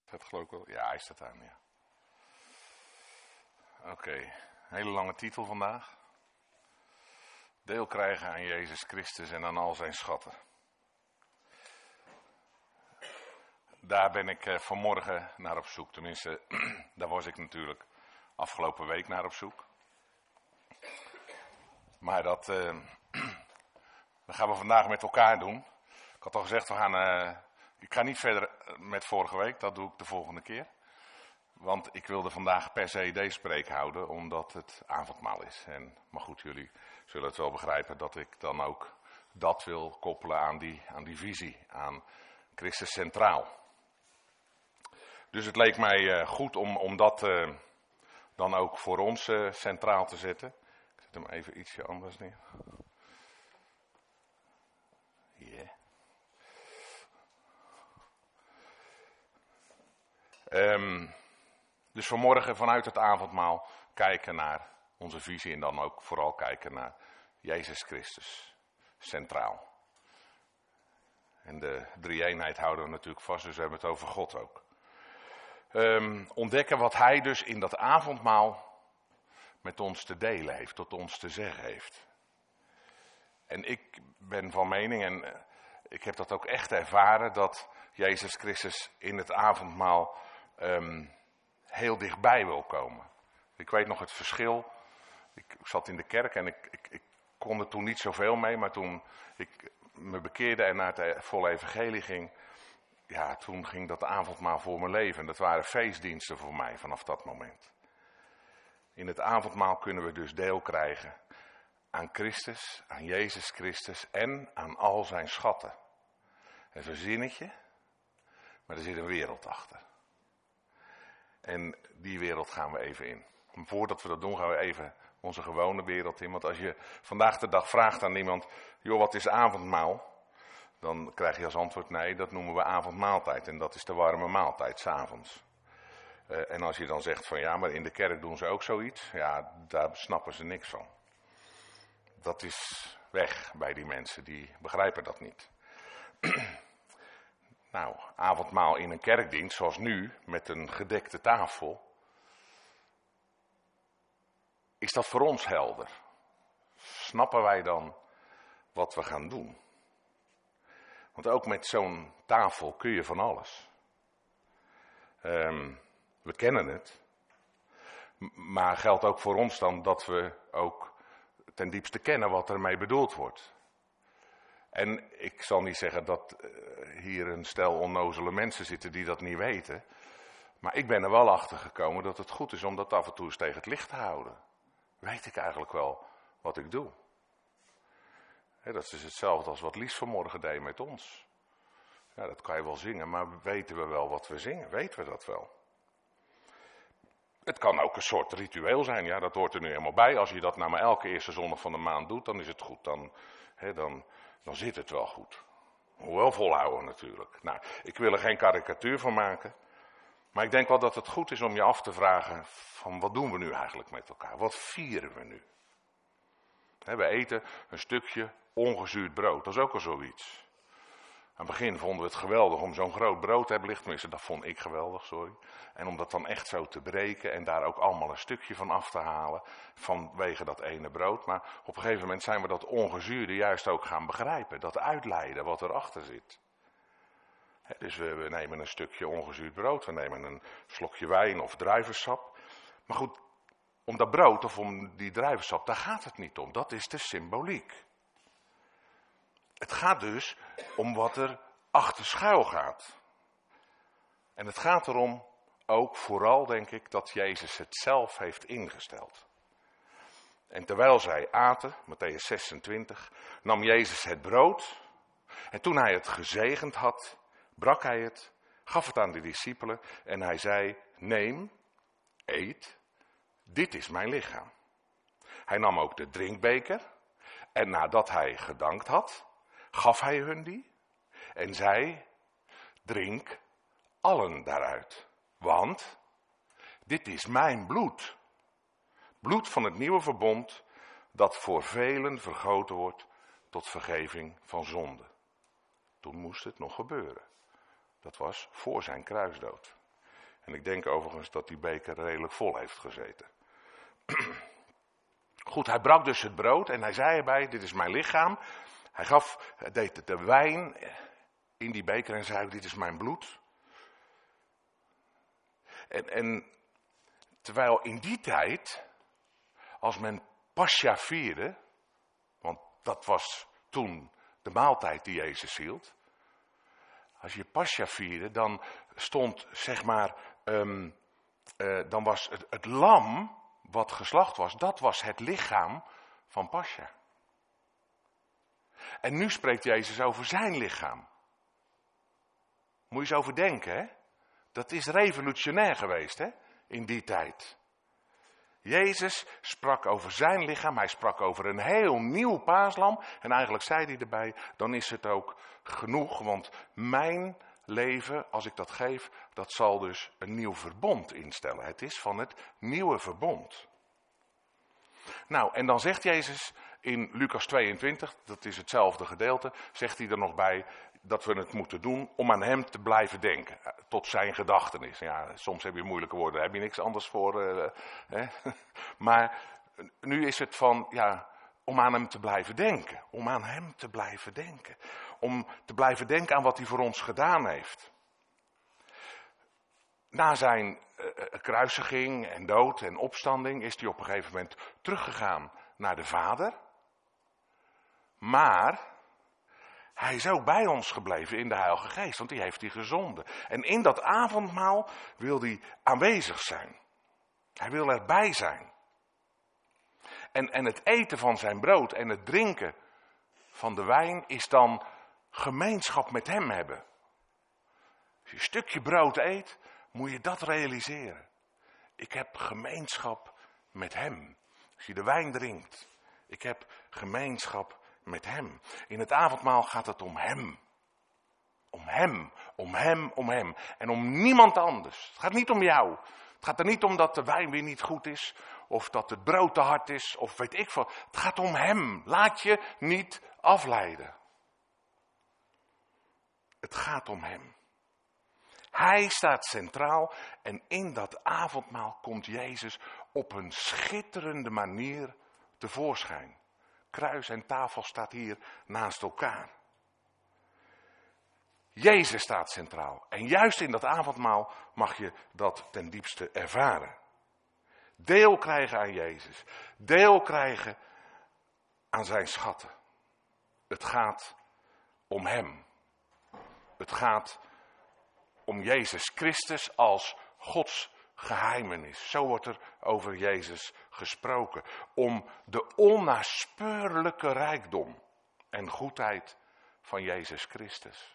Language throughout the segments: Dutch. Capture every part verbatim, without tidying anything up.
Het geloof ik wel. Ja, hij staat aan, ja. Oké, okay. Hele lange titel vandaag. Deel krijgen aan Jezus Christus en aan al zijn schatten. Daar ben ik uh, vanmorgen naar op zoek. Tenminste, daar was ik natuurlijk afgelopen week naar op zoek. Maar dat, uh, dat gaan we vandaag met elkaar doen. Ik had al gezegd, we gaan, uh, ik ga niet verder met vorige week, dat doe ik de volgende keer. Want ik wilde vandaag per se deze preek houden, omdat het avondmaal is. En, maar goed, jullie zullen het wel begrijpen dat ik dan ook dat wil koppelen aan die, aan die visie, aan Christus centraal. Dus het leek mij uh, goed om, om dat uh, dan ook voor ons uh, centraal te zetten. Ik zet hem even ietsje anders neer. Yeah. Um, dus vanmorgen vanuit het avondmaal kijken naar onze visie en dan ook vooral kijken naar Jezus Christus, centraal. En de drie-eenheid houden we natuurlijk vast, dus we hebben het over God ook. Um, ontdekken wat hij dus in dat avondmaal met ons te delen heeft, tot ons te zeggen heeft. En ik ben van mening, en uh, ik heb dat ook echt ervaren, dat Jezus Christus in het avondmaal um, heel dichtbij wil komen. Ik weet nog het verschil. Ik, ik zat in de kerk en ik, ik, ik kon er toen niet zoveel mee, maar toen ik me bekeerde en naar het volle evangelie ging, ja, toen ging dat avondmaal voor mijn leven. En dat waren feestdiensten voor mij vanaf dat moment. In het avondmaal kunnen we dus deel krijgen aan Christus, aan Jezus Christus en aan al zijn schatten. Dat is een zinnetje, maar er zit een wereld achter. En die wereld gaan we even in. En voordat we dat doen gaan we even onze gewone wereld in. Want als je vandaag de dag vraagt aan iemand, joh, wat is avondmaal? Dan krijg je als antwoord, nee, dat noemen we avondmaaltijd. En dat is de warme maaltijd, 's avonds. Uh, en als je dan zegt van ja, maar in de kerk doen ze ook zoiets. Ja, daar snappen ze niks van. Dat is weg bij die mensen, die begrijpen dat niet. Nou, avondmaal in een kerkdienst, zoals nu, met een gedekte tafel. Is dat voor ons helder? Snappen wij dan wat we gaan doen? Want ook met zo'n tafel kun je van alles. Um, we kennen het. Maar geldt ook voor ons dan dat we ook ten diepste kennen wat ermee bedoeld wordt. En ik zal niet zeggen dat uh, hier een stel onnozele mensen zitten die dat niet weten. Maar ik ben er wel achter gekomen dat het goed is om dat af en toe eens tegen het licht te houden. Weet ik eigenlijk wel wat ik doe? He, dat is hetzelfde als wat Lies vanmorgen deed met ons. Ja, dat kan je wel zingen, maar weten we wel wat we zingen? Weten we dat wel? Het kan ook een soort ritueel zijn, ja, dat hoort er nu helemaal bij. Als je dat nou maar elke eerste zondag van de maand doet, dan is het goed. Dan, he, dan, dan zit het wel goed. Hoewel volhouden natuurlijk. Nou, ik wil er geen karikatuur van maken. Maar ik denk wel dat het goed is om je af te vragen van wat doen we nu eigenlijk met elkaar? Wat vieren we nu? He, we eten een stukje ongezuurd brood, dat is ook al zoiets. Aan het begin vonden we het geweldig om zo'n groot brood te hebben, tenminste dat vond ik geweldig, sorry. En om dat dan echt zo te breken en daar ook allemaal een stukje van af te halen vanwege dat ene brood. Maar op een gegeven moment zijn we dat ongezuurde juist ook gaan begrijpen, dat uitleiden wat erachter zit. He, dus we, we nemen een stukje ongezuurd brood, we nemen een slokje wijn of druivensap. Maar goed, om dat brood of om die druivensap, daar gaat het niet om, dat is de symboliek. Het gaat dus om wat er achter schuil gaat. En het gaat erom ook vooral, denk ik, dat Jezus het zelf heeft ingesteld. En terwijl zij aten, Mattheüs zesentwintig, nam Jezus het brood. En toen hij het gezegend had, brak hij het, gaf het aan de discipelen en hij zei, neem, eet, dit is mijn lichaam. Hij nam ook de drinkbeker en nadat hij gedankt had, gaf hij hun die en zei, drink allen daaruit, want dit is mijn bloed. Bloed van het nieuwe verbond dat voor velen vergoten wordt tot vergeving van zonde. Toen moest het nog gebeuren. Dat was voor zijn kruisdood. En ik denk overigens dat die beker redelijk vol heeft gezeten. Goed, hij brak dus het brood en hij zei erbij, dit is mijn lichaam. Hij gaf, hij deed de wijn in die beker en zei, dit is mijn bloed. En, en terwijl in die tijd, als men Pascha vierde, want dat was toen de maaltijd die Jezus hield. Als je Pascha vierde, dan stond, zeg maar, um, uh, dan was het, het lam wat geslacht was, dat was het lichaam van Pascha. En nu spreekt Jezus over zijn lichaam. Moet je eens over denken, hè? Dat is revolutionair geweest, hè? In die tijd. Jezus sprak over zijn lichaam, hij sprak over een heel nieuw paaslam. En eigenlijk zei hij erbij, dan is het ook genoeg, want mijn leven, als ik dat geef, dat zal dus een nieuw verbond instellen. Het is van het nieuwe verbond. Nou, en dan zegt Jezus in Lucas tweeëntwintig, dat is hetzelfde gedeelte, zegt hij er nog bij dat we het moeten doen om aan hem te blijven denken. Tot zijn gedachtenis. Ja, soms heb je moeilijke woorden, daar heb je niks anders voor. Uh, hè? Maar nu is het van, ja, om aan hem te blijven denken. Om aan hem te blijven denken. Om te blijven denken aan wat hij voor ons gedaan heeft. Na zijn uh, kruisiging en dood en opstanding is hij op een gegeven moment teruggegaan naar de Vader. Maar hij is ook bij ons gebleven in de Heilige Geest, want die heeft hij gezonden. En in dat avondmaal wil hij aanwezig zijn. Hij wil erbij zijn. En, en het eten van zijn brood en het drinken van de wijn is dan gemeenschap met hem hebben. Als je een stukje brood eet, moet je dat realiseren. Ik heb gemeenschap met hem. Als je de wijn drinkt, ik heb gemeenschap met hem. In het avondmaal gaat het om hem. Om hem, om hem, om hem. En om niemand anders. Het gaat niet om jou. Het gaat er niet om dat de wijn weer niet goed is. Of dat het brood te hard is. Of weet ik veel. Het gaat om hem. Laat je niet afleiden. Het gaat om hem. Hij staat centraal. En in dat avondmaal komt Jezus op een schitterende manier tevoorschijn. Kruis en tafel staat hier naast elkaar. Jezus staat centraal. En juist in dat avondmaal mag je dat ten diepste ervaren. Deel krijgen aan Jezus. Deel krijgen aan zijn schatten. Het gaat om hem. Het gaat om Jezus Christus als Gods geheimenis. Zo wordt er over Jezus gesproken. Om de onnaspeurlijke rijkdom en goedheid van Jezus Christus.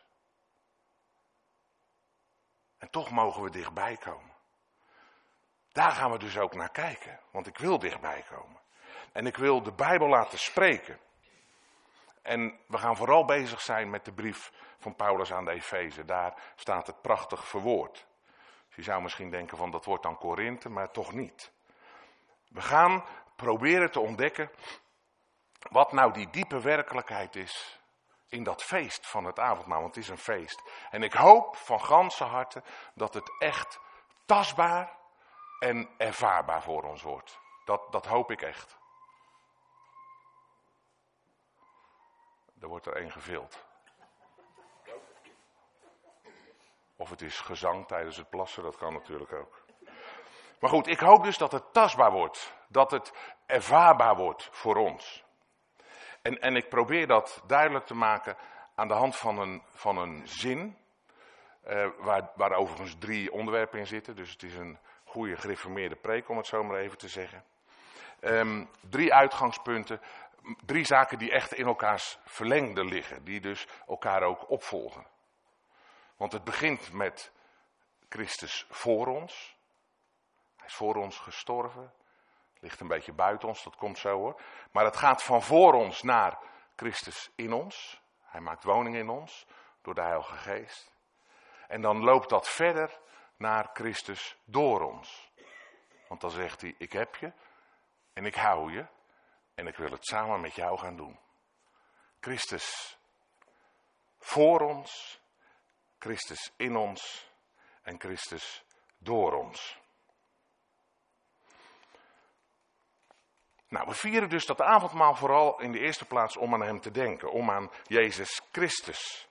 En toch mogen we dichtbij komen. Daar gaan we dus ook naar kijken. Want ik wil dichtbij komen. En ik wil de Bijbel laten spreken. En we gaan vooral bezig zijn met de brief van Paulus aan de Efeze. Daar staat het prachtig verwoord. Je zou misschien denken van dat wordt dan Korinthe, maar toch niet. We gaan proberen te ontdekken wat nou die diepe werkelijkheid is in dat feest van het avondmaal. Want het is een feest. En ik hoop van ganse harte dat het echt tastbaar en ervaarbaar voor ons wordt. Dat, dat hoop ik echt. Er wordt er één gevild. Of het is gezang tijdens het plassen, dat kan natuurlijk ook. Maar goed, ik hoop dus dat het tastbaar wordt. Dat het ervaarbaar wordt voor ons. En, en ik probeer dat duidelijk te maken aan de hand van een, van een zin. Uh, waar, waar overigens drie onderwerpen in zitten. Dus het is een goede gereformeerde preek, om het zo maar even te zeggen. Um, drie uitgangspunten. Drie zaken die echt in elkaars verlengde liggen. Die dus elkaar ook opvolgen. Want het begint met Christus voor ons. Hij is voor ons gestorven. Ligt een beetje buiten ons, dat komt zo hoor. Maar het gaat van voor ons naar Christus in ons. Hij maakt woning in ons door de Heilige Geest. En dan loopt dat verder naar Christus door ons. Want dan zegt hij, ik heb je en ik hou je en ik wil het samen met jou gaan doen. Christus voor ons, Christus in ons en Christus door ons. Nou, we vieren dus dat avondmaal vooral in de eerste plaats om aan hem te denken. Om aan Jezus Christus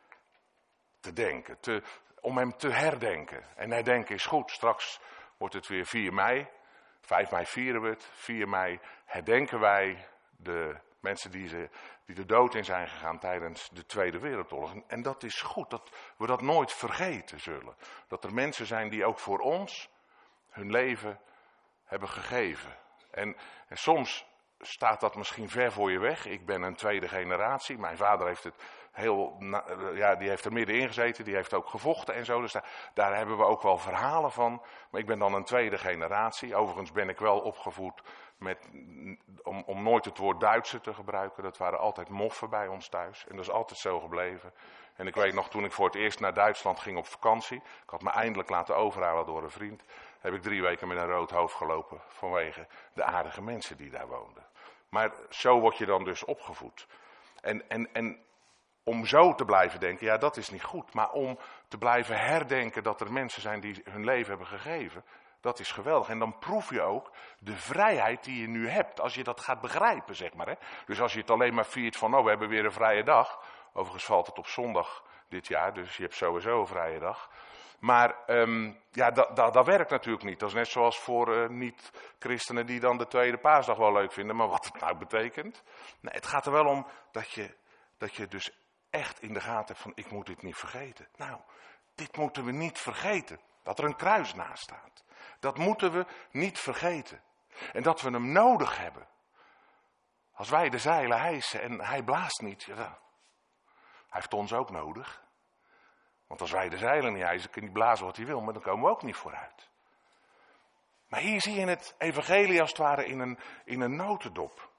te denken. Te, om hem te herdenken. En herdenken is goed. Straks wordt het weer vier mei. vijf mei vieren we het. vier mei herdenken wij de mensen die, ze, die de dood in zijn gegaan tijdens de Tweede Wereldoorlog. En dat is goed, dat we dat nooit vergeten zullen. Dat er mensen zijn die ook voor ons hun leven hebben gegeven. En, en soms staat dat misschien ver voor je weg. Ik ben een tweede generatie. Mijn vader heeft het heel, ja, die heeft er middenin gezeten. Die heeft ook gevochten en zo. Dus daar, daar hebben we ook wel verhalen van. Maar ik ben dan een tweede generatie. Overigens ben ik wel opgevoed met, om, om nooit het woord Duitser te gebruiken. Dat waren altijd moffen bij ons thuis. En dat is altijd zo gebleven. En ik weet nog, toen ik voor het eerst naar Duitsland ging op vakantie. Ik had me eindelijk laten overhalen door een vriend. Heb ik drie weken met een rood hoofd gelopen vanwege de aardige mensen die daar woonden. Maar zo word je dan dus opgevoed. En, en, en om zo te blijven denken, ja, dat is niet goed. Maar om te blijven herdenken dat er mensen zijn die hun leven hebben gegeven, dat is geweldig. En dan proef je ook de vrijheid die je nu hebt, als je dat gaat begrijpen, zeg maar. Hè? Dus als je het alleen maar viert van, oh, we hebben weer een vrije dag. Overigens valt het op zondag dit jaar, dus je hebt sowieso een vrije dag. Maar um, ja, dat, dat, dat werkt natuurlijk niet. Dat is net zoals voor uh, niet-christenen die dan de tweede paasdag wel leuk vinden. Maar wat het nou betekent. Nee, het gaat er wel om dat je, dat je dus echt in de gaten hebt van, ik moet dit niet vergeten. Nou, dit moeten we niet vergeten. Dat er een kruis naast staat. Dat moeten we niet vergeten. En dat we hem nodig hebben. Als wij de zeilen hijsen en hij blaast niet. Ja, hij heeft ons ook nodig. Want als wij de zeilen niet hijsen, kan hij blazen wat hij wil, maar dan komen we ook niet vooruit. Maar hier zie je het evangelie als het ware in een, in een notendop.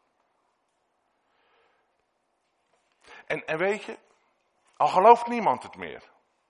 En, en weet je, al gelooft niemand het meer.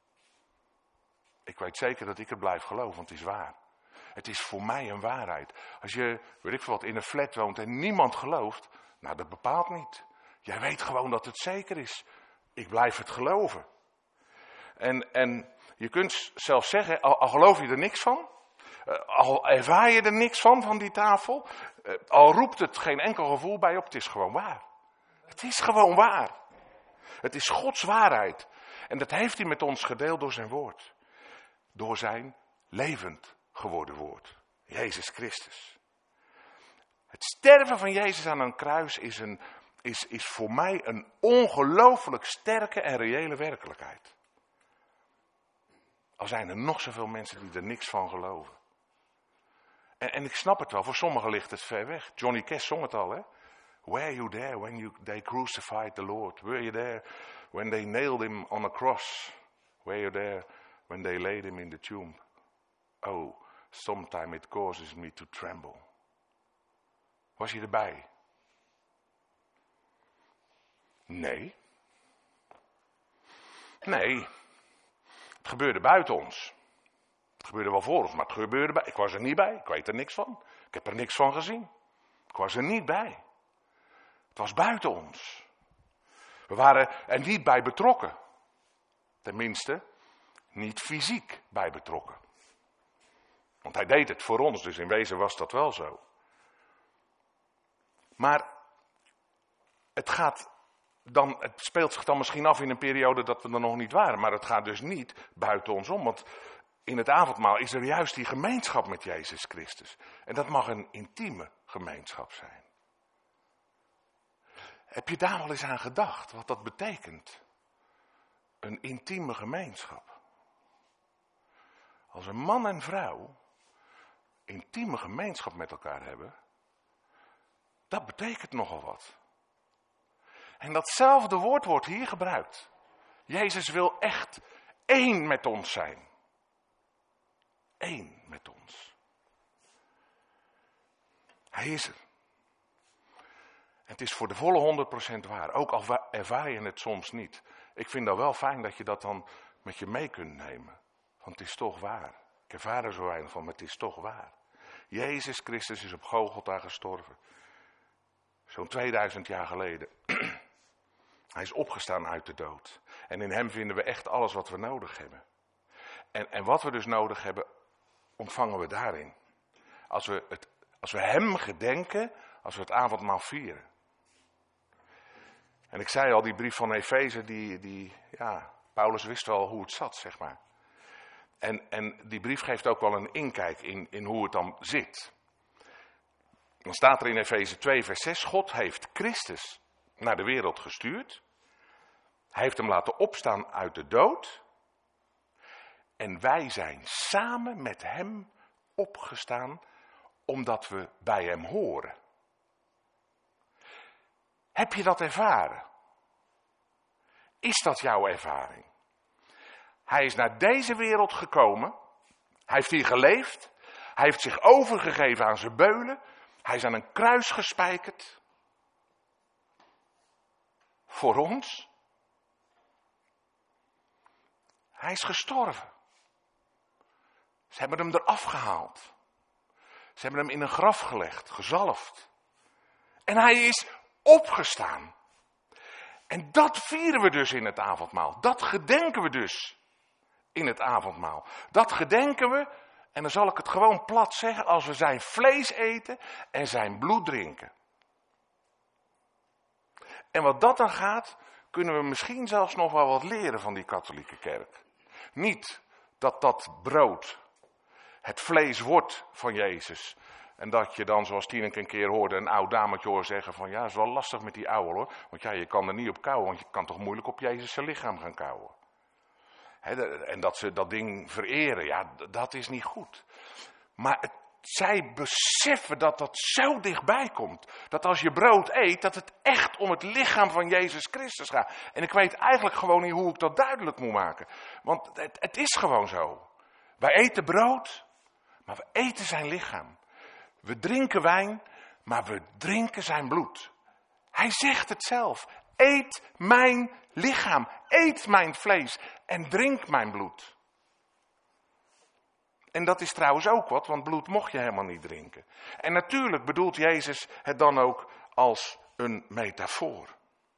Ik weet zeker dat ik het blijf geloven, want het is waar. Het is voor mij een waarheid. Als je, weet ik veel wat, in een flat woont en niemand gelooft, nou dat bepaalt niet. Jij weet gewoon dat het zeker is. Ik blijf het geloven. En, en je kunt zelfs zeggen, al, al geloof je er niks van, uh, al ervaar je er niks van, van die tafel, uh, al roept het geen enkel gevoel bij op, het is gewoon waar. Het is gewoon waar. Het is Gods waarheid. En dat heeft hij met ons gedeeld door zijn woord. Door zijn levend geworden woord. Jezus Christus. Het sterven van Jezus aan een kruis is, een, is, is voor mij een ongelooflijk sterke en reële werkelijkheid. Al zijn er nog zoveel mensen die er niks van geloven. En, en ik snap het wel, voor sommigen ligt het ver weg. Johnny Cash zong het al, hè. Were you there when you, they crucified the Lord? Were you there when they nailed him on a cross? Were you there when they laid him in the tomb? Oh, sometime it causes me to tremble. Was je erbij? Nee. Nee. Het gebeurde buiten ons. Het gebeurde wel voor ons, maar het gebeurde bij. Ik was er niet bij, ik weet er niks van. Ik heb er niks van gezien. Ik was er niet bij. Het was buiten ons. We waren er niet bij betrokken. Tenminste, niet fysiek bij betrokken. Want hij deed het voor ons, dus in wezen was dat wel zo. Maar het gaat dan, het speelt zich dan misschien af in een periode dat we er nog niet waren. Maar het gaat dus niet buiten ons om. Want in het avondmaal is er juist die gemeenschap met Jezus Christus. En dat mag een intieme gemeenschap zijn. Heb je daar wel eens aan gedacht, wat dat betekent? Een intieme gemeenschap. Als een man en vrouw intieme gemeenschap met elkaar hebben, dat betekent nogal wat. En datzelfde woord wordt hier gebruikt. Jezus wil echt één met ons zijn. Eén met ons. Hij is er. En het is voor de volle honderd procent waar. Ook al ervaar je het soms niet. Ik vind dat wel fijn dat je dat dan met je mee kunt nemen. Want het is toch waar. Ik ervaar er zo weinig van, maar het is toch waar. Jezus Christus is op Golgotha gestorven. Zo'n tweeduizend jaar geleden. Hij is opgestaan uit de dood. En in hem vinden we echt alles wat we nodig hebben. En, en wat we dus nodig hebben, ontvangen we daarin? Als we, het, als we hem gedenken, als we het avondmaal vieren. En ik zei al, die brief van Efeze, die, die, ja, Paulus wist wel hoe het zat, zeg maar. En, en die brief geeft ook wel een inkijk in, in hoe het dan zit. Dan staat er in Efeze twee vers zes, God heeft Christus naar de wereld gestuurd. Hij heeft hem laten opstaan uit de dood. En wij zijn samen met hem opgestaan, omdat we bij hem horen. Heb je dat ervaren? Is dat jouw ervaring? Hij is naar deze wereld gekomen. Hij heeft hier geleefd. Hij heeft zich overgegeven aan zijn beulen. Hij is aan een kruis gespijkerd. Voor ons. Hij is gestorven. Ze hebben hem eraf gehaald. Ze hebben hem in een graf gelegd, gezalfd. En hij is opgestaan. En dat vieren we dus in het avondmaal. Dat gedenken we dus in het avondmaal. Dat gedenken we, en dan zal ik het gewoon plat zeggen, als we zijn vlees eten en zijn bloed drinken. En wat dat dan gaat, kunnen we misschien zelfs nog wel wat leren van die katholieke kerk. Niet dat dat brood het vlees wordt van Jezus. En dat je dan, zoals Tineke een keer hoorde, een oud dametje hoort zeggen van, ja, het is wel lastig met die ouwe hoor. Want ja, je kan er niet op kauwen, want je kan toch moeilijk op Jezus zijn lichaam gaan kauwen. He, en dat ze dat ding vereren, ja, dat is niet goed. Maar het, zij beseffen dat dat zo dichtbij komt. Dat als je brood eet, dat het echt om het lichaam van Jezus Christus gaat. En ik weet eigenlijk gewoon niet hoe ik dat duidelijk moet maken. Want het, het is gewoon zo. Wij eten brood, maar we eten zijn lichaam. We drinken wijn, maar we drinken zijn bloed. Hij zegt het zelf. Eet mijn lichaam, eet mijn vlees en drink mijn bloed. En dat is trouwens ook wat, want bloed mocht je helemaal niet drinken. En natuurlijk bedoelt Jezus het dan ook als een metafoor.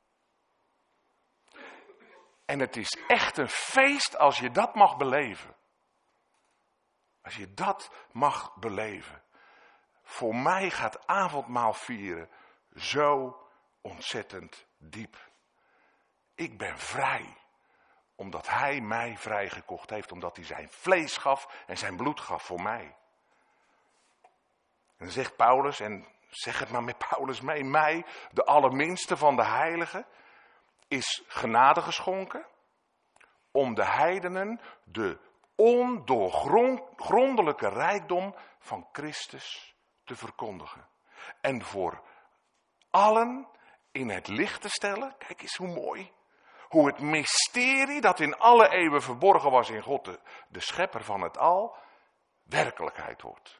En het is echt een feest als je dat mag beleven. Als je dat mag beleven. Voor mij gaat avondmaal vieren zo ontzettend diep. Ik ben vrij. Omdat hij mij vrijgekocht heeft. Omdat hij zijn vlees gaf en zijn bloed gaf voor mij. En dan zegt Paulus, en zeg het maar met Paulus mee. Mij, de allerminste van de heiligen, is genade geschonken. Om de heidenen de ondoorgrondelijke rijkdom van Christus te verkondigen. En voor allen in het licht te stellen. Kijk eens hoe mooi. Hoe het mysterie dat in alle eeuwen verborgen was in God, de, de schepper van het al, werkelijkheid wordt.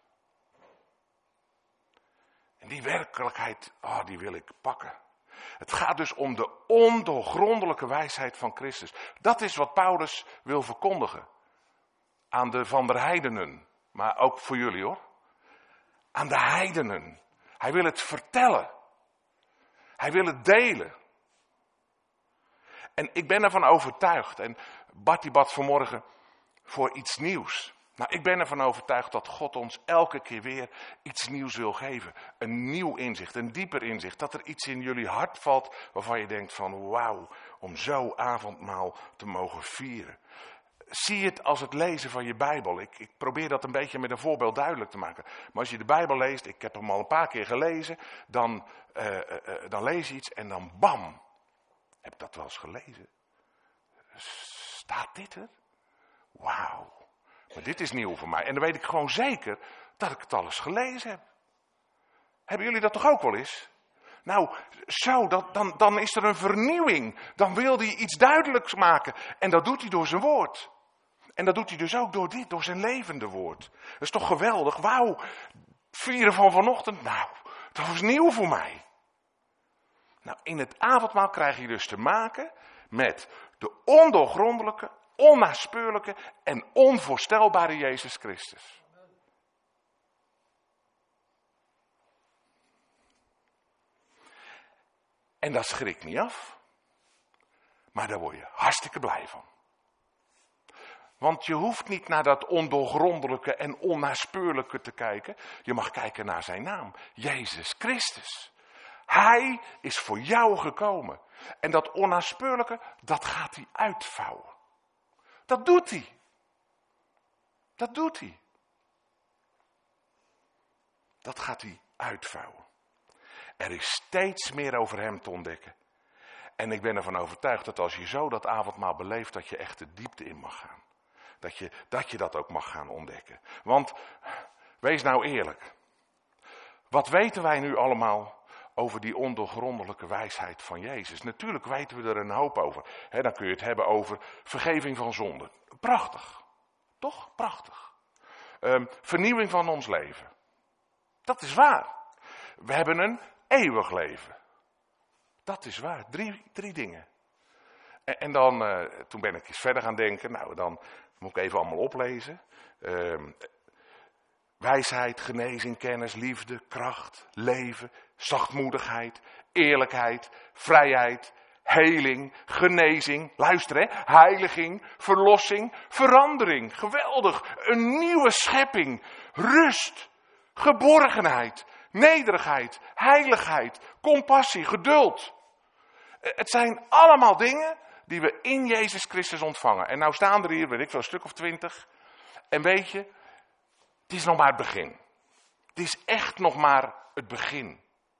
En die werkelijkheid, oh, die wil ik pakken. Het gaat dus om de ondoorgrondelijke wijsheid van Christus. Dat is wat Paulus wil verkondigen. Aan de van der heidenen. Maar ook voor jullie hoor. Aan de heidenen. Hij wil het vertellen. Hij wil het delen. En ik ben ervan overtuigd. En Bart die bad vanmorgen voor iets nieuws. Nou, ik ben ervan overtuigd dat God ons elke keer weer iets nieuws wil geven. Een nieuw inzicht, een dieper inzicht. Dat er iets in jullie hart valt waarvan je denkt van wauw, om zo avondmaal te mogen vieren. Zie het als het lezen van je Bijbel. Ik, ik probeer dat een beetje met een voorbeeld duidelijk te maken. Maar als je de Bijbel leest, ik heb hem al een paar keer gelezen, dan, uh, uh, uh, dan lees je iets en dan bam. Heb ik dat wel eens gelezen? Staat dit er? Wauw. Maar dit is nieuw voor mij. En dan weet ik gewoon zeker dat ik het al eens gelezen heb. Hebben jullie dat toch ook wel eens? Nou, zo, dat, dan, dan is er een vernieuwing. Dan wil hij iets duidelijks maken. En dat doet hij door zijn woord. En dat doet hij dus ook door dit, door zijn levende woord. Dat is toch geweldig? Wauw, vieren van vanochtend, nou, dat was nieuw voor mij. Nou, in het avondmaal krijg je dus te maken met de ondoorgrondelijke, onnaspeurlijke en onvoorstelbare Jezus Christus. En dat schrikt niet af, maar daar word je hartstikke blij van. Want je hoeft niet naar dat ondoorgrondelijke en onnaspeurlijke te kijken. Je mag kijken naar zijn naam. Jezus Christus. Hij is voor jou gekomen. En dat onnaspeurlijke, dat gaat hij uitvouwen. Dat doet hij. Dat doet hij. Dat gaat hij uitvouwen. Er is steeds meer over hem te ontdekken. En ik ben ervan overtuigd dat als je zo dat avondmaal beleeft, dat je echt de diepte in mag gaan. Dat je, dat je dat ook mag gaan ontdekken. Want, wees nou eerlijk. Wat weten wij nu allemaal over die ondoorgrondelijke wijsheid van Jezus? Natuurlijk weten we er een hoop over. He, dan kun je het hebben over vergeving van zonden. Prachtig. Toch? Prachtig. Um, vernieuwing van ons leven. Dat is waar. We hebben een eeuwig leven. Dat is waar. Drie, drie dingen. En, en dan, uh, toen ben ik eens verder gaan denken. Nou, dan moet ik even allemaal oplezen. Uh, wijsheid, genezing, kennis, liefde, kracht, leven, zachtmoedigheid, eerlijkheid, vrijheid, heling, genezing. Luister hè, heiliging, verlossing, verandering. Geweldig. Een nieuwe schepping. Rust, geborgenheid, nederigheid, heiligheid, compassie, geduld. Het zijn allemaal dingen die we in Jezus Christus ontvangen. En nou staan er hier, weet ik veel, een stuk of twintig. En weet je, het is nog maar het begin. Het is echt nog maar het begin.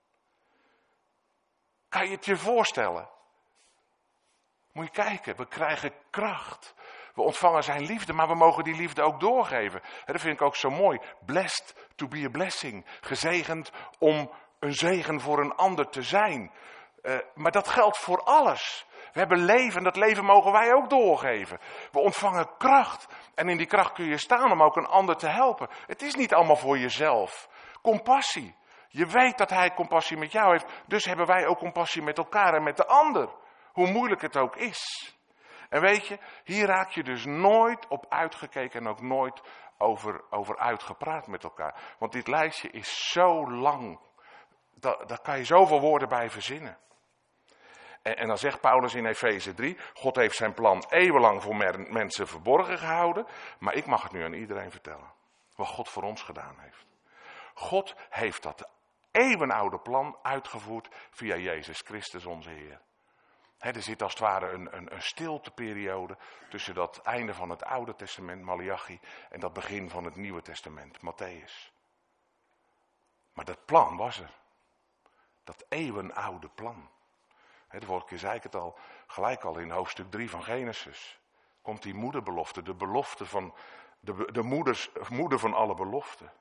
Kan je het je voorstellen? Moet je kijken, we krijgen kracht. We ontvangen zijn liefde, maar we mogen die liefde ook doorgeven. Dat vind ik ook zo mooi. Blessed to be a blessing. Gezegend om een zegen voor een ander te zijn. Uh, maar dat geldt voor alles. We hebben leven en dat leven mogen wij ook doorgeven. We ontvangen kracht. En in die kracht kun je staan om ook een ander te helpen. Het is niet allemaal voor jezelf. Compassie. Je weet dat hij compassie met jou heeft. Dus hebben wij ook compassie met elkaar en met de ander. Hoe moeilijk het ook is. En weet je, hier raak je dus nooit op uitgekeken en ook nooit over, over uitgepraat met elkaar. Want dit lijstje is zo lang. Daar, daar kan je zoveel woorden bij verzinnen. En, en dan zegt Paulus in Efeze drie, God heeft zijn plan eeuwenlang voor mensen verborgen gehouden. Maar ik mag het nu aan iedereen vertellen. Wat God voor ons gedaan heeft. God heeft dat eeuwenoude plan uitgevoerd via Jezus Christus onze Heer. He, er zit als het ware een, een, een stilteperiode tussen dat einde van het Oude Testament, Maleachi, en dat begin van het Nieuwe Testament, Matthäus. Maar dat plan was er. Dat eeuwenoude plan. He, de vorige keer zei ik het al, gelijk al in hoofdstuk drie van Genesis. Komt die moederbelofte, de belofte van de, de moeders, moeder van alle beloften.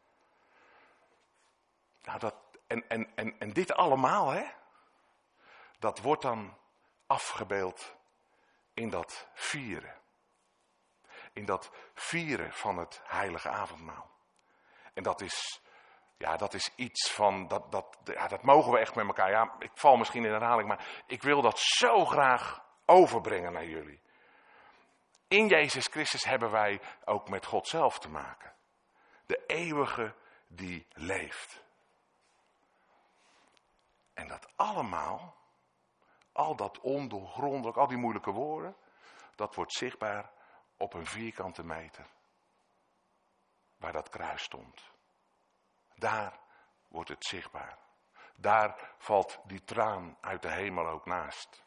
Nou, dat, en, en, en, en dit allemaal, hè? Dat wordt dan afgebeeld in dat vieren. In dat vieren van het heilige avondmaal. En dat is, ja, dat is iets van, dat, dat, ja, dat mogen we echt met elkaar. Ja, ik val misschien in herhaling, maar ik wil dat zo graag overbrengen naar jullie. In Jezus Christus hebben wij ook met God zelf te maken. De eeuwige die leeft. En dat allemaal, al dat ondoorgrondelijk, al die moeilijke woorden, dat wordt zichtbaar op een vierkante meter. Waar dat kruis stond. Daar wordt het zichtbaar. Daar valt die traan uit de hemel ook naast.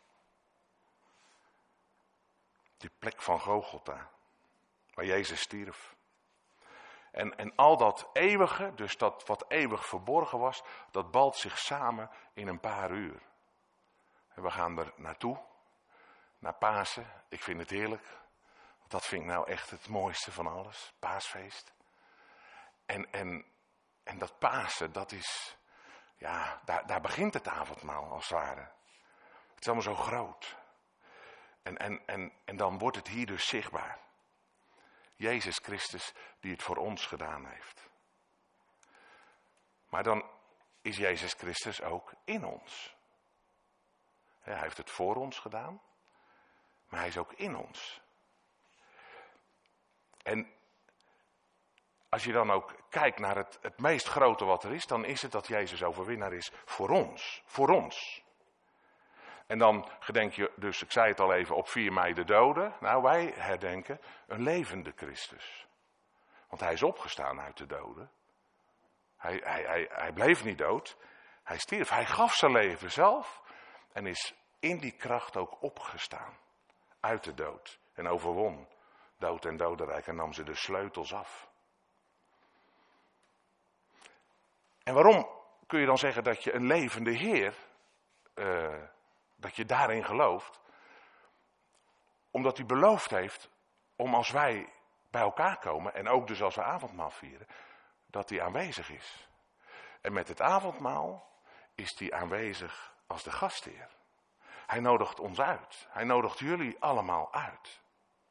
Die plek van Golgotha, waar Jezus stierf. En, en al dat eeuwige, dus dat wat eeuwig verborgen was, dat balt zich samen in een paar uur. En we gaan er naartoe, naar Pasen. Ik vind het heerlijk. Dat vind ik nou echt het mooiste van alles, Paasfeest. En, en, en dat Pasen, dat is, ja, daar, daar begint het avondmaal als het ware. Het is allemaal zo groot. En, en, en, en dan wordt het hier dus zichtbaar. Jezus Christus die het voor ons gedaan heeft. Maar dan is Jezus Christus ook in ons. Hij heeft het voor ons gedaan, maar hij is ook in ons. En als je dan ook kijkt naar het, het meest grote wat er is, dan is het dat Jezus overwinnaar is voor ons. Voor ons. En dan gedenk je, dus ik zei het al even, op vier mei de doden. Nou, wij herdenken een levende Christus. Want hij is opgestaan uit de doden. Hij, hij, hij, hij bleef niet dood. Hij stierf. Hij gaf zijn leven zelf. En is in die kracht ook opgestaan. Uit de dood. En overwon dood en dodenrijk. En nam ze de sleutels af. En waarom kun je dan zeggen dat je een levende Heer, uh, dat je daarin gelooft? Omdat hij beloofd heeft om als wij bij elkaar komen, en ook dus als we avondmaal vieren, dat hij aanwezig is. En met het avondmaal is hij aanwezig als de gastheer. Hij nodigt ons uit. Hij nodigt jullie allemaal uit.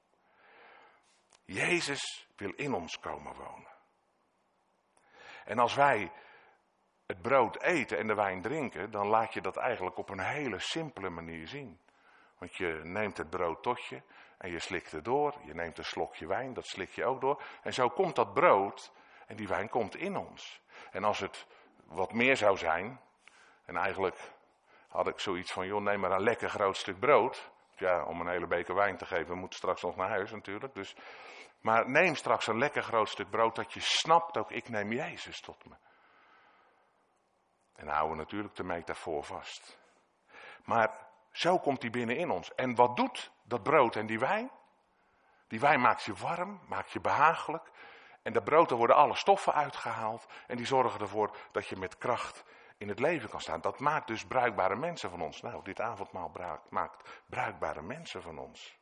Jezus wil in ons komen wonen. En als wij het brood eten en de wijn drinken, dan laat je dat eigenlijk op een hele simpele manier zien. Want je neemt het brood tot je en je slikt het door. Je neemt een slokje wijn, dat slik je ook door. En zo komt dat brood en die wijn komt in ons. En als het wat meer zou zijn, en eigenlijk had ik zoiets van, joh, neem maar een lekker groot stuk brood. Ja, om een hele beker wijn te geven, moet straks nog naar huis natuurlijk. Dus, maar neem straks een lekker groot stuk brood, dat je snapt ook, ik neem Jezus tot me. En dan houden we natuurlijk de metafoor vast. Maar zo komt hij binnen in ons. En wat doet dat brood en die wijn? Die wijn maakt je warm, maakt je behagelijk. En dat brood, daar worden alle stoffen uitgehaald. En die zorgen ervoor dat je met kracht in het leven kan staan. Dat maakt dus bruikbare mensen van ons. Nou, dit avondmaal maakt bruikbare mensen van ons.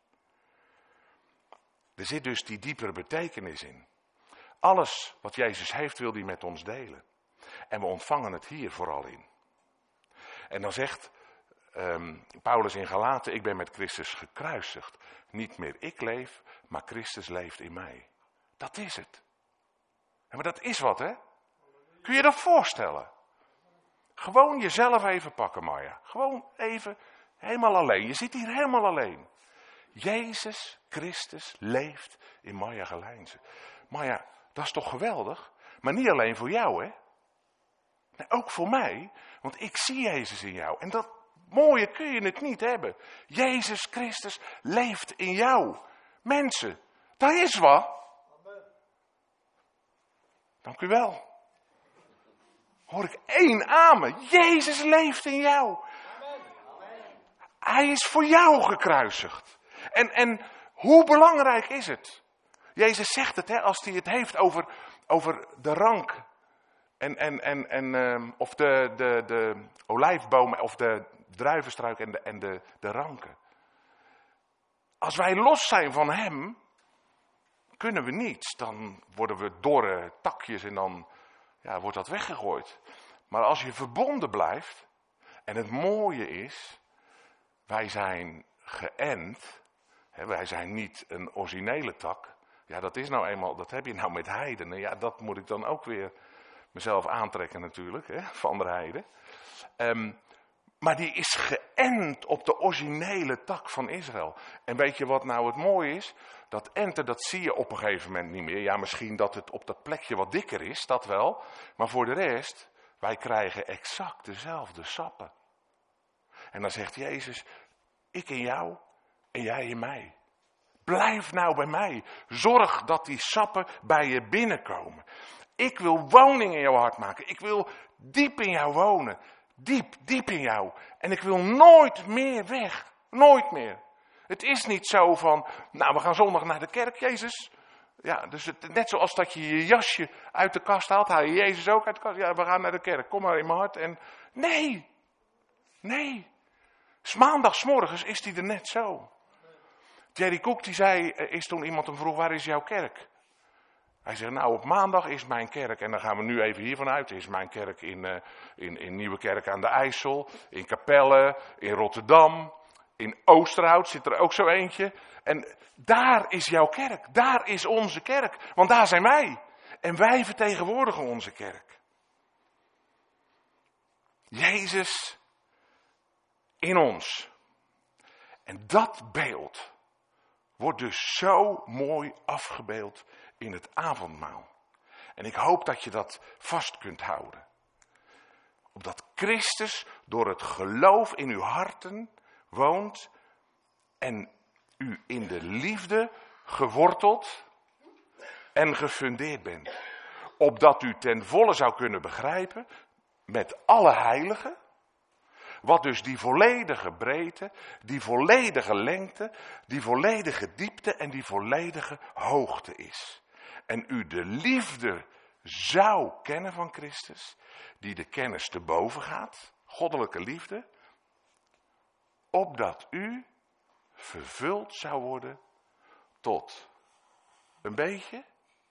Er zit dus die diepere betekenis in. Alles wat Jezus heeft, wil hij met ons delen. En we ontvangen het hier vooral in. En dan zegt um, Paulus in Galaten, ik ben met Christus gekruisigd. Niet meer ik leef, maar Christus leeft in mij. Dat is het. Ja, maar dat is wat, hè? Kun je dat voorstellen? Gewoon jezelf even pakken, Marja. Gewoon even, helemaal alleen. Je zit hier helemaal alleen. Jezus Christus leeft in Marja Gelijnse. Marja, dat is toch geweldig? Maar niet alleen voor jou, hè? Nee, ook voor mij, want ik zie Jezus in jou. En dat mooie kun je het niet hebben. Jezus Christus leeft in jou. Mensen, dat is wat. Dank u wel. Hoor ik één amen. Jezus leeft in jou. Hij is voor jou gekruisigd. En, en hoe belangrijk is het? Jezus zegt het, hè, als hij het heeft over, over de rank. En, en, en, en, uh, of de, de, de olijfbomen, of de druivenstruik en de, en de, de ranken. Als wij los zijn van hem, kunnen we niets. Dan worden we dorre takjes en dan ja, wordt dat weggegooid. Maar als je verbonden blijft, en het mooie is, wij zijn geënt, hè, wij zijn niet een originele tak. Ja, dat is nou eenmaal, dat heb je nou met heidenen. Ja, dat moet ik dan ook weer mezelf aantrekken natuurlijk, hè, van de heiden. Um, maar die is geënt op de originele tak van Israël. En weet je wat nou het mooie is? Dat enten, dat zie je op een gegeven moment niet meer. Ja, misschien dat het op dat plekje wat dikker is, dat wel. Maar voor de rest, wij krijgen exact dezelfde sappen. En dan zegt Jezus, ik in jou en jij in mij. Blijf nou bij mij. Zorg dat die sappen bij je binnenkomen. Ik wil woning in jouw hart maken. Ik wil diep in jou wonen. Diep, diep in jou. En ik wil nooit meer weg. Nooit meer. Het is niet zo van, nou we gaan zondag naar de kerk, Jezus. Ja, dus het, net zoals dat je je jasje uit de kast haalt, haal je Jezus ook uit de kast. Ja, we gaan naar de kerk, kom maar in mijn hart. En nee, nee. 's Maandagsmorgens is die er net zo. Jerry Cook die zei, is toen iemand hem vroeg, waar is jouw kerk? Hij zegt, nou op maandag is mijn kerk, en dan gaan we nu even hiervan uit, is mijn kerk in, uh, in, in Nieuwekerk aan de IJssel, in Capelle, in Rotterdam, in Oosterhout zit er ook zo eentje. En daar is jouw kerk, daar is onze kerk, want daar zijn wij. En wij vertegenwoordigen onze kerk. Jezus in ons. En dat beeld wordt dus zo mooi afgebeeld in het avondmaal. En ik hoop dat je dat vast kunt houden. Opdat Christus door het geloof in uw harten woont en u in de liefde geworteld en gefundeerd bent. Opdat u ten volle zou kunnen begrijpen, met alle heiligen, wat dus die volledige breedte, die volledige lengte, die volledige diepte en die volledige hoogte is. En u de liefde zou kennen van Christus, die de kennis te boven gaat, goddelijke liefde, opdat u vervuld zou worden tot een beetje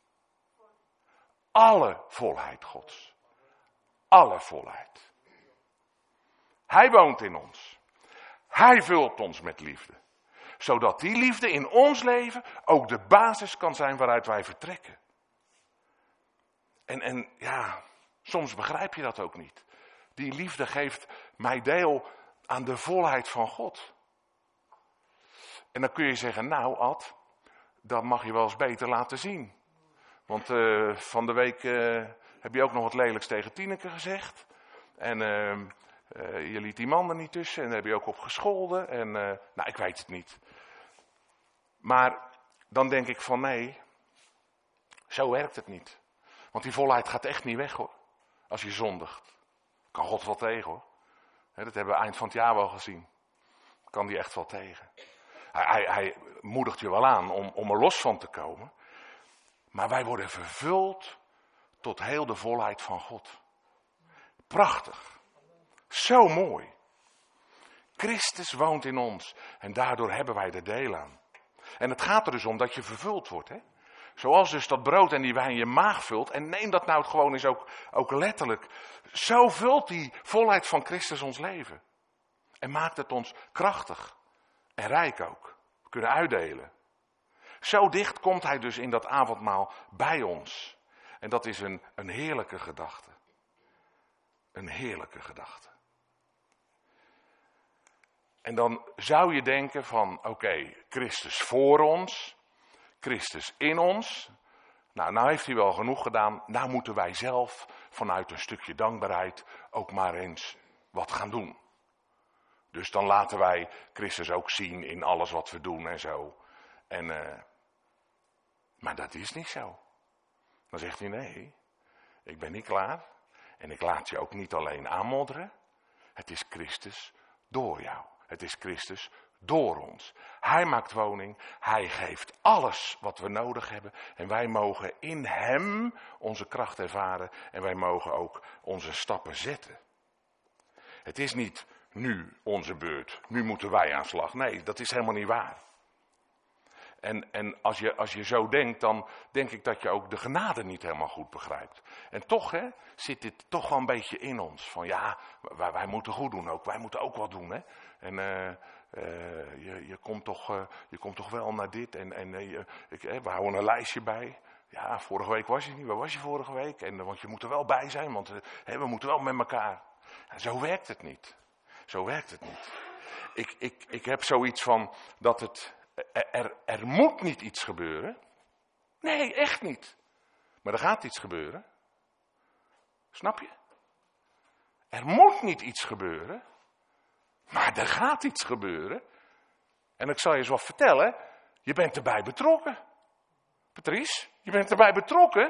alle volheid Gods. Alle volheid. Hij woont in ons. Hij vult ons met liefde. Zodat die liefde in ons leven ook de basis kan zijn waaruit wij vertrekken. En, en ja, soms begrijp je dat ook niet. Die liefde geeft mij deel aan de volheid van God. En dan kun je zeggen, nou Ad, dat mag je wel eens beter laten zien. Want uh, van de week uh, heb je ook nog wat lelijks tegen Tineke gezegd. En uh, uh, je liet die man er niet tussen en daar heb je ook op gescholden. En uh, nou, ik weet het niet. Maar dan denk ik van nee, zo werkt het niet. Want die volheid gaat echt niet weg hoor. Als je zondigt. Kan God wel tegen hoor. He, dat hebben we eind van het jaar wel gezien. Kan die echt wel tegen. Hij, hij, hij moedigt je wel aan om, om er los van te komen. Maar wij worden vervuld tot heel de volheid van God. Prachtig. Zo mooi. Christus woont in ons. En daardoor hebben wij er deel aan. En het gaat er dus om dat je vervuld wordt. Hè? Zoals dus dat brood en die wijn je maag vult. En neem dat nou gewoon eens ook, ook letterlijk. Zo vult die volheid van Christus ons leven. En maakt het ons krachtig. En rijk ook. We kunnen uitdelen. Zo dicht komt hij dus in dat avondmaal bij ons. En dat is een, een heerlijke gedachte. Een heerlijke gedachte. En dan zou je denken van, oké, okay, Christus voor ons, Christus in ons. Nou, nou heeft hij wel genoeg gedaan. Nou moeten wij zelf vanuit een stukje dankbaarheid ook maar eens wat gaan doen. Dus dan laten wij Christus ook zien in alles wat we doen en zo. En, uh, maar dat is niet zo. Dan zegt hij, nee, ik ben niet klaar. En ik laat je ook niet alleen aanmodderen. Het is Christus door jou. Het is Christus door ons. Hij maakt woning. Hij geeft alles wat we nodig hebben. En wij mogen in hem onze kracht ervaren. En wij mogen ook onze stappen zetten. Het is niet nu onze beurt. Nu moeten wij aan de slag. Nee, dat is helemaal niet waar. En, en als, je, als je zo denkt, dan denk ik dat je ook de genade niet helemaal goed begrijpt. En toch hè, zit dit toch wel een beetje in ons. Van ja, wij, wij moeten goed doen ook. Wij moeten ook wat doen. Hè? En uh, uh, je, je, komt toch, uh, je komt toch wel naar dit. En, en uh, ik, uh, we houden een lijstje bij. Ja, vorige week was je niet. Waar was je vorige week? En, uh, want je moet er wel bij zijn. Want uh, we moeten wel met elkaar. En zo werkt het niet. Zo werkt het niet. Ik, ik, ik heb zoiets van dat het... Er, er, er moet niet iets gebeuren. Nee, echt niet. Maar er gaat iets gebeuren. Snap je? Er moet niet iets gebeuren. Maar er gaat iets gebeuren. En ik zal je eens wat vertellen. Je bent erbij betrokken. Patrice, je bent erbij betrokken.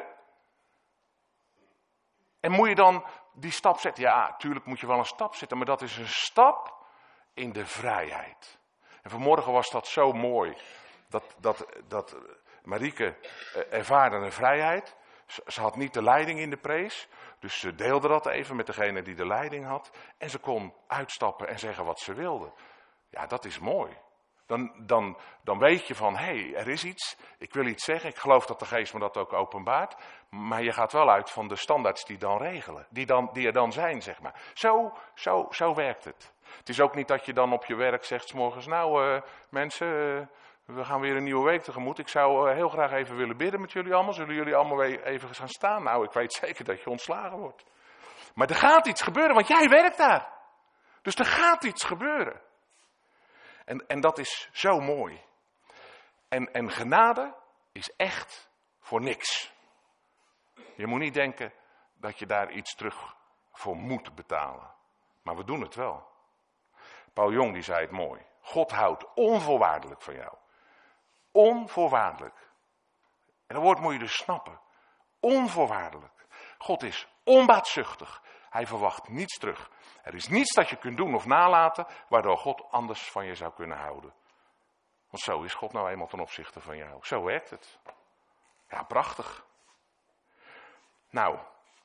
En moet je dan die stap zetten? Ja, tuurlijk moet je wel een stap zetten. Maar dat is een stap in de vrijheid. En vanmorgen was dat zo mooi. Dat, dat, dat Marieke ervaarde een vrijheid. Ze had niet de leiding in de prees. Dus ze deelde dat even met degene die de leiding had. En ze kon uitstappen en zeggen wat ze wilde. Ja, dat is mooi. Dan, dan, dan weet je van, hé, hey, er is iets. Ik wil iets zeggen. Ik geloof dat de geest me dat ook openbaart. Maar je gaat wel uit van de standaards die dan regelen. Die, dan, die er dan zijn, zeg maar. Zo, zo, zo werkt het. Het is ook niet dat je dan op je werk zegt 's morgens, nou uh, mensen, uh, we gaan weer een nieuwe week tegemoet. Ik zou uh, heel graag even willen bidden met jullie allemaal. Zullen jullie allemaal weer even gaan staan? Nou, ik weet zeker dat je ontslagen wordt. Maar er gaat iets gebeuren, want jij werkt daar. Dus er gaat iets gebeuren. En, en dat is zo mooi. En, en genade is echt voor niks. Je moet niet denken dat je daar iets terug voor moet betalen. Maar we doen het wel. Paul Jong die zei het mooi. God houdt onvoorwaardelijk van jou. Onvoorwaardelijk. En dat woord moet je dus snappen. Onvoorwaardelijk. God is onbaatzuchtig. Hij verwacht niets terug. Er is niets dat je kunt doen of nalaten, waardoor God anders van je zou kunnen houden. Want zo is God nou eenmaal ten opzichte van jou. Zo werkt het. Ja, prachtig. Nou,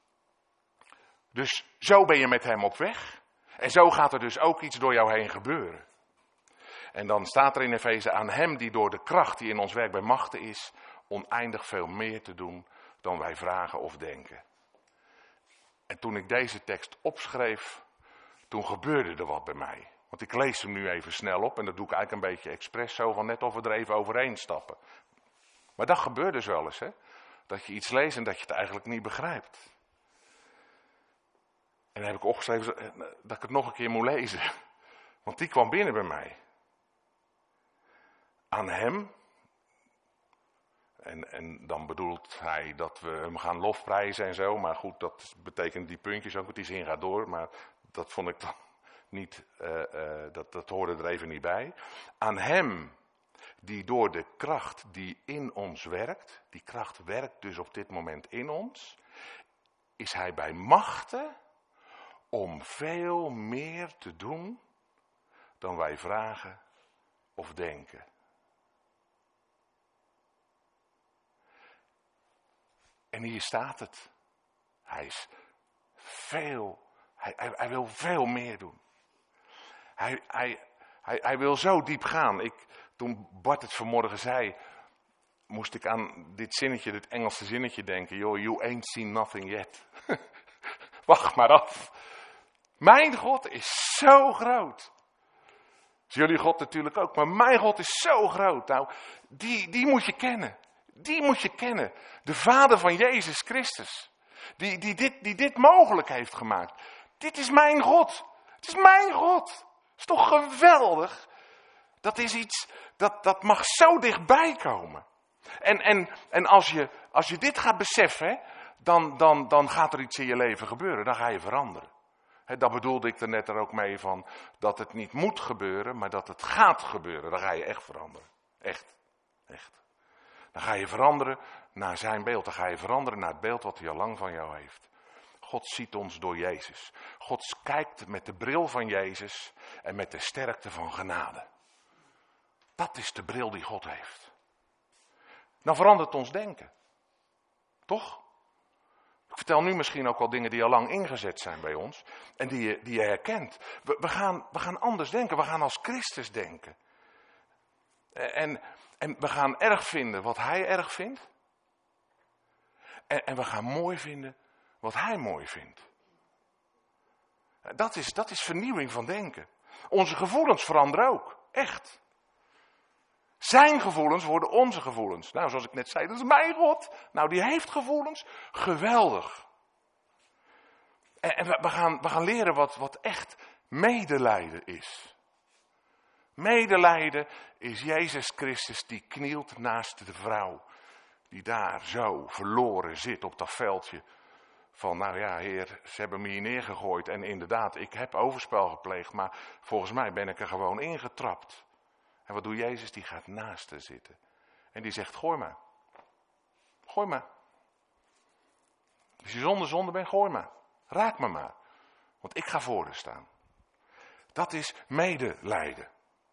dus zo ben je met hem op weg. En zo gaat er dus ook iets door jou heen gebeuren. En dan staat er in Efeze aan hem die door de kracht die in ons werk bij machten is, oneindig veel meer te doen dan wij vragen of denken. En toen ik deze tekst opschreef, toen gebeurde er wat bij mij. Want ik lees hem nu even snel op en dat doe ik eigenlijk een beetje expres zo van net of we er even overheen stappen. Maar dat gebeurt dus wel eens, hè. Dat je iets leest en dat je het eigenlijk niet begrijpt. En dan heb ik opgeschreven dat ik het nog een keer moet lezen. Want die kwam binnen bij mij. Aan hem. En, en dan bedoelt hij dat we hem gaan lofprijzen en zo. Maar goed, dat betekent die puntjes ook, want die zin gaat door. Maar dat vond ik dan niet, uh, uh, dat, dat hoorde er even niet bij. Aan hem die door de kracht die in ons werkt. Die kracht werkt dus op dit moment in ons. Is hij bij machten om veel meer te doen dan wij vragen of denken. En hier staat het. Hij is veel, hij, hij, hij wil veel meer doen. Hij, hij, hij, hij wil zo diep gaan. Ik, toen Bart het vanmorgen zei, moest ik aan dit zinnetje, dit Engelse zinnetje denken. Yo, you ain't seen nothing yet. Wacht maar af. Mijn God is zo groot. Is jullie God natuurlijk ook, maar mijn God is zo groot. Nou, die, die moet je kennen. Die moet je kennen. De Vader van Jezus Christus. Die, die, dit, die dit mogelijk heeft gemaakt. Dit is mijn God. Het is mijn God. Het is toch geweldig. Dat is iets, dat, dat mag zo dichtbij komen. En, en, en als, je, als je dit gaat beseffen, hè, dan, dan, dan gaat er iets in je leven gebeuren. Dan ga je veranderen. He, dat bedoelde ik er net er ook mee van, dat het niet moet gebeuren, maar dat het gaat gebeuren. Dan ga je echt veranderen. Echt. Echt. Dan ga je veranderen naar zijn beeld. Dan ga je veranderen naar het beeld wat hij al lang van jou heeft. God ziet ons door Jezus. God kijkt met de bril van Jezus en met de sterkte van genade. Dat is de bril die God heeft. Dan verandert ons denken. Toch? Ik vertel nu misschien ook wel dingen die al lang ingezet zijn bij ons. En die je, die je herkent. We, we, gaan, we gaan anders denken. We gaan als Christus denken. En, en we gaan erg vinden wat hij erg vindt. En, en we gaan mooi vinden wat hij mooi vindt. Dat is, dat is vernieuwing van denken. Onze gevoelens veranderen ook. Echt. Zijn gevoelens worden onze gevoelens. Nou, zoals ik net zei, dat is mijn God. Nou, die heeft gevoelens. Geweldig. En, en we, we, gaan, we gaan leren wat, wat echt medelijden is. Medelijden is Jezus Christus die knielt naast de vrouw. Die daar zo verloren zit op dat veldje. Van, nou ja, Heer, ze hebben me hier neergegooid. En inderdaad, ik heb overspel gepleegd. Maar volgens mij ben ik er gewoon ingetrapt. En wat doet Jezus? Die gaat naast haar zitten. En die zegt, gooi maar. Gooi maar. Als je zonder zonde bent, gooi maar. Raak me maar. Want ik ga voor haar staan. Dat is medelijden.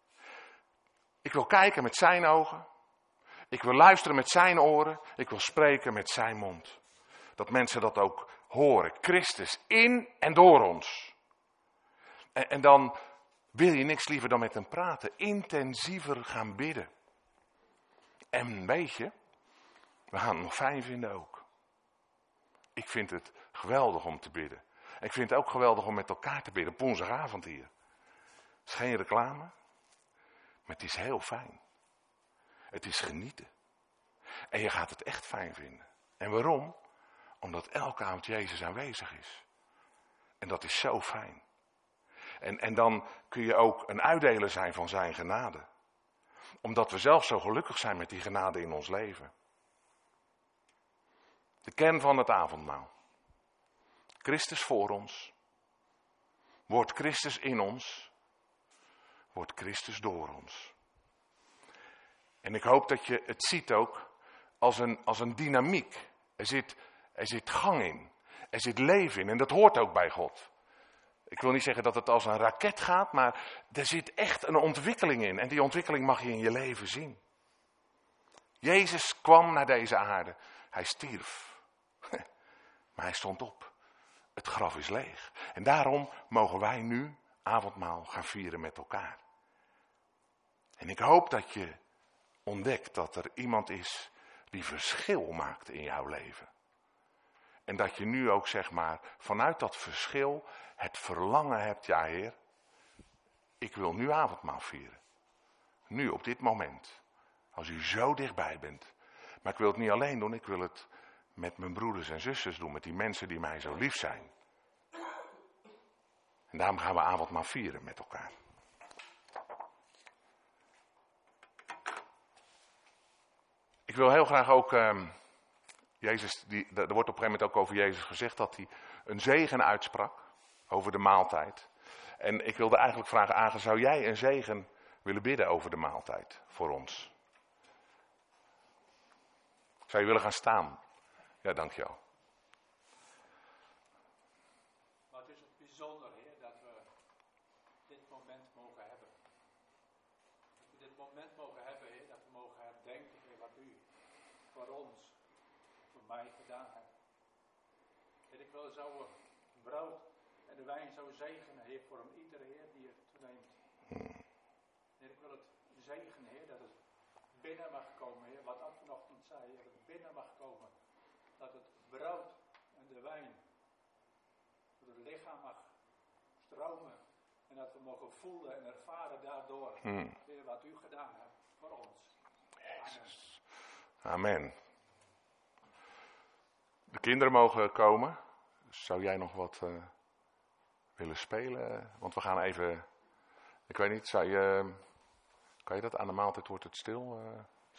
Ik wil kijken met zijn ogen. Ik wil luisteren met zijn oren. Ik wil spreken met zijn mond. Dat mensen dat ook horen. Christus in en door ons. En, en dan wil je niks liever dan met hem praten. Intensiever gaan bidden. En weet je, we gaan het nog fijn vinden ook. Ik vind het geweldig om te bidden. En ik vind het ook geweldig om met elkaar te bidden. Op woensdagavond hier. Het is geen reclame. Maar het is heel fijn. Het is genieten. En je gaat het echt fijn vinden. En waarom? Omdat elke avond Jezus aanwezig is. En dat is zo fijn. En, en dan kun je ook een uitdeler zijn van zijn genade. Omdat we zelf zo gelukkig zijn met die genade in ons leven. De kern van het avondmaal. Christus voor ons. Wordt Christus in ons. wordt Christus door ons. En ik hoop dat je het ziet ook als een, als een dynamiek. Er zit, er zit gang in. Er zit leven in. En dat hoort ook bij God. Ik wil niet zeggen dat het als een raket gaat, maar er zit echt een ontwikkeling in. En die ontwikkeling mag je in je leven zien. Jezus kwam naar deze aarde. Hij stierf. Maar hij stond op. Het graf is leeg. En daarom mogen wij nu avondmaal gaan vieren met elkaar. En ik hoop dat je ontdekt dat er iemand is die verschil maakt in jouw leven. En dat je nu ook zeg maar vanuit dat verschil het verlangen hebt, ja Heer, ik wil nu avondmaal vieren. Nu op dit moment. Als u zo dichtbij bent. Maar ik wil het niet alleen doen, ik wil het met mijn broeders en zusters doen. Met die mensen die mij zo lief zijn. En daarom gaan we avondmaal vieren met elkaar. Ik wil heel graag ook, uh, Jezus, die, er wordt op een gegeven moment ook over Jezus gezegd dat hij een zegen uitsprak over de maaltijd. En ik wilde eigenlijk vragen, Agen, zou jij een zegen willen bidden over de maaltijd voor ons? Zou je willen gaan staan? Ja, dankjewel. Maar het is het bijzonder, Heer, dat we dit moment mogen hebben. Dat we dit moment mogen hebben, Heer, dat we mogen herdenken, Heer, wat u voor ons, voor mij gedaan hebt. Heer, ik wil zo het brood en de wijn zo zegenen, Heer, voor een ieder, Heer, die het neemt. Heer, ik wil het zegenen, Heer, dat het binnen mag komen, Heer, wat dat vanochtend zei, Heer, dat het binnen mag komen. Dat het brood en de wijn door het lichaam mag stromen. En dat we mogen voelen en ervaren daardoor, Hmm. Heer, wat u gedaan hebt voor ons. Jezus. Amen. De kinderen mogen komen. Zou jij nog wat uh, willen spelen? Want we gaan even, ik weet niet, zou je, kan je dat aan de maaltijd wordt het stil? Uh,